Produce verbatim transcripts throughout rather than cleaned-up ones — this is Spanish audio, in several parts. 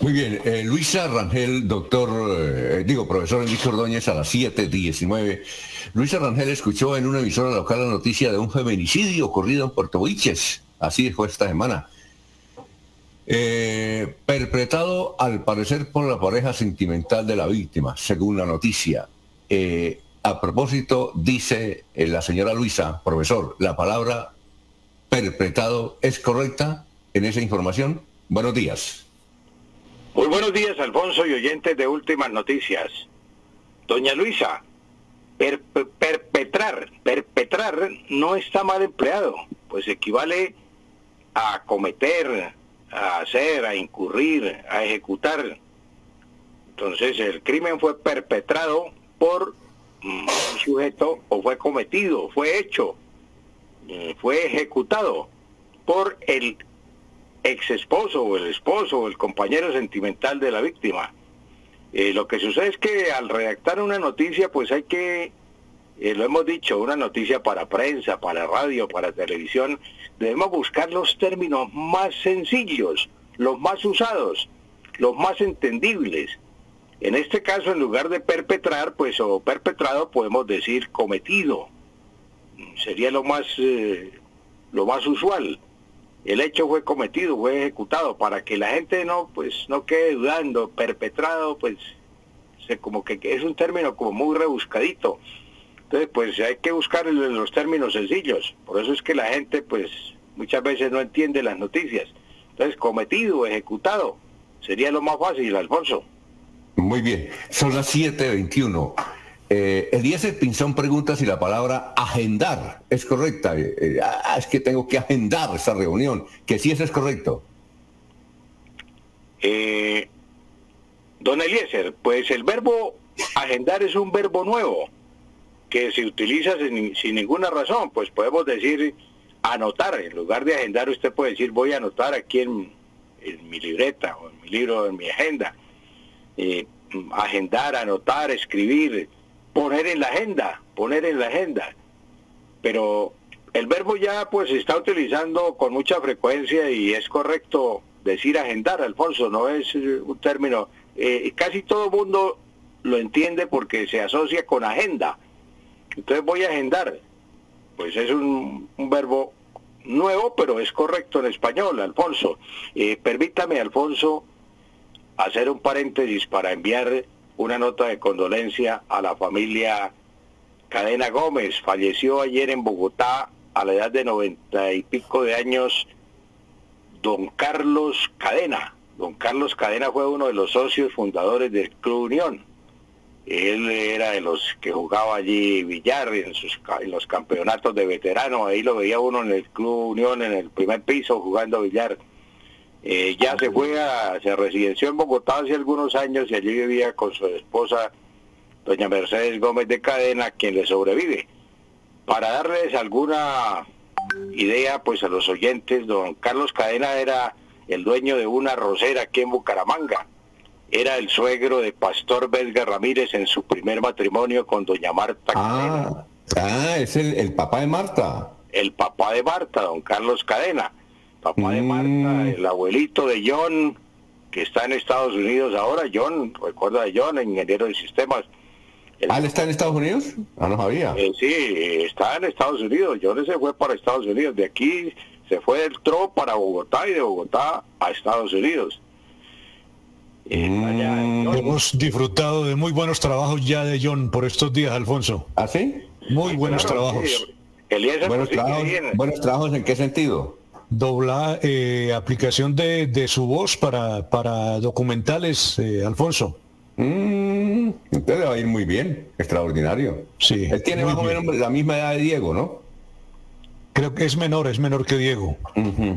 Muy bien, eh, Luisa Rangel, doctor, eh, digo, profesor Enrique Ordóñez a las siete diecinueve. Luisa Rangel escuchó en una emisora local la noticia de un feminicidio ocurrido en Puerto Wilches, así fue esta semana. Eh, perpetrado al parecer por la pareja sentimental de la víctima, según la noticia. Eh, a propósito, dice eh, la señora Luisa, profesor, ¿la palabra perpetrado es correcta en esa información? Buenos días. Muy buenos días, Alfonso y oyentes de Últimas Noticias. Doña Luisa, per, per, perpetrar, perpetrar no está mal empleado, pues equivale a cometer, a hacer, a incurrir, a ejecutar. Entonces el crimen fue perpetrado por un sujeto, o fue cometido, fue hecho, fue ejecutado por el ex esposo o el esposo o el compañero sentimental de la víctima. Eh, lo que sucede es que al redactar una noticia, pues hay que, eh, lo hemos dicho, una noticia para prensa, para radio, para televisión, debemos buscar los términos más sencillos, los más usados, los más entendibles. En este caso, en lugar de perpetrar, pues o perpetrado, podemos decir cometido. Sería lo más, eh, lo más usual. El hecho fue cometido, fue ejecutado, para que la gente no, pues, no quede dudando. Perpetrado, pues, se, como que es un término como muy rebuscadito. Entonces, pues, hay que buscar los términos sencillos. Por eso es que la gente, pues, muchas veces no entiende las noticias. Entonces, cometido, ejecutado, sería lo más fácil, Alfonso. Muy bien, son las siete veintiuno. Eh, Eliezer Pinzón pregunta si la palabra agendar es correcta. Eh, eh, ah, es que tengo que agendar esa reunión, que sí eso es correcto. Eh, don Eliezer, pues el verbo agendar es un verbo nuevo que se utiliza sin, sin ninguna razón. Pues podemos decir anotar. En lugar de agendar, usted puede decir voy a anotar aquí en, en mi libreta o en mi libro, en mi agenda. Eh, agendar, anotar, escribir, poner en la agenda, poner en la agenda. Pero el verbo ya pues se está utilizando con mucha frecuencia y es correcto decir agendar, Alfonso, no es un término, eh, casi todo el mundo lo entiende porque se asocia con agenda. Entonces voy a agendar, pues es un, un verbo nuevo, pero es correcto en español, Alfonso. Eh, permítame, Alfonso, hacer un paréntesis para enviar una nota de condolencia a la familia Cadena Gómez. Falleció ayer en Bogotá a la edad de noventa y pico de años don Carlos Cadena. Don Carlos Cadena fue uno de los socios fundadores del Club Unión. Él era de los que jugaba allí billar en, sus, en los campeonatos de veteranos. Ahí lo veía uno en el Club Unión, en el primer piso, jugando billar. Eh, ya se fue a, se residenció en Bogotá hace algunos años y allí vivía con su esposa, doña Mercedes Gómez de Cadena, quien le sobrevive. Para darles alguna idea, pues a los oyentes, don Carlos Cadena era el dueño de una arrocera aquí en Bucaramanga. Era el suegro de Pastor Vesga Ramírez en su primer matrimonio con doña Marta ah, Cadena. Ah, es el, el papá de Marta. El papá de Marta, don Carlos Cadena. Papá de Marta, el abuelito de John, que está en Estados Unidos ahora. John, recuerda de John, ingeniero de sistemas. El, ¿Ah, él está en Estados Unidos? Ah, no sabía. Eh, sí, está en Estados Unidos. John se fue para Estados Unidos. De aquí se fue del T R O para Bogotá y de Bogotá a Estados Unidos. Eh, mm, allá hemos disfrutado de muy buenos trabajos ya de John por estos días, Alfonso. ¿Ah, sí? Muy buenos claro, trabajos. Sí. Eliezer, buenos, pues, trabajos sí, buenos trabajos, ¿en qué sentido? Dobla, eh, aplicación de, de su voz para, para documentales, eh, Alfonso. Mm, entonces va a ir muy bien, extraordinario. Sí. Él tiene más o menos la misma edad de Diego, ¿no? Creo que es menor, es menor que Diego. Uh-huh.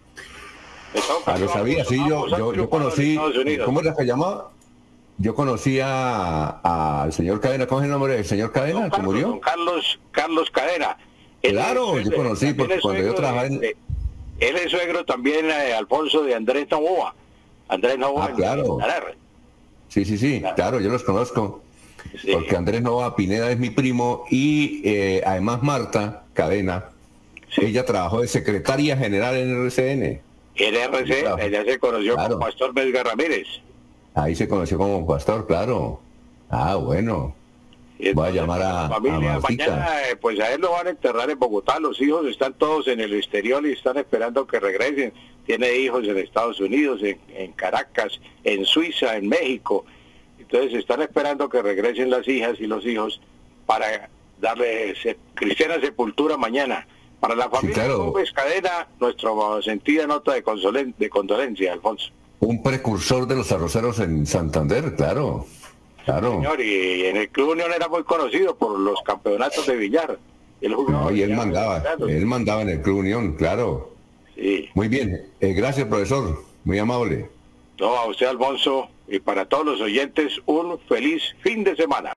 Ah, lo sabía, sí, yo, yo, yo conocí, ¿cómo era que se llamaba? Yo conocí al señor Cadena, ¿cómo es el nombre del señor Cadena? Don ¿Que Carlos, murió? Don Carlos, Carlos Cadena. Claro, yo conocí, porque cuando yo trabajaba en... De, él es suegro también, eh, Alfonso, de Andrés Novoa. Andrés Novoa. Ah, claro. Sí, sí, sí, claro, claro yo los conozco. Sí. Porque Andrés Novoa Pineda es mi primo y eh, además Marta Cadena, sí. Ella trabajó de secretaria general en el R C N. En R C, Claro. ella se conoció Claro. con Pastor Vesga Ramírez. Ahí se conoció como pastor, claro. Ah, bueno. Y Voy a entonces, llamar pues, a- la a familia, Martica. mañana, eh, pues a él lo van a enterrar en Bogotá. Los hijos están todos en el exterior y están esperando que regresen. Tiene hijos en Estados Unidos, en, en Caracas, en Suiza, en México. Entonces están esperando que regresen las hijas y los hijos para darle se- cristiana sepultura mañana. Para la familia claro. Gómez Cadena, nuestra sentida nota de, consolen- de condolencia, Alfonso. Un precursor de los arroceros en Santander, claro. Claro. Señor, y en el Club Unión era muy conocido por los campeonatos de billar. Él jugaba No, y él billar, mandaba, claro. él mandaba en el Club Unión, claro. Sí. Muy bien. Eh, gracias, profesor. Muy amable. No, a usted, Alfonso, y para todos los oyentes, un feliz fin de semana.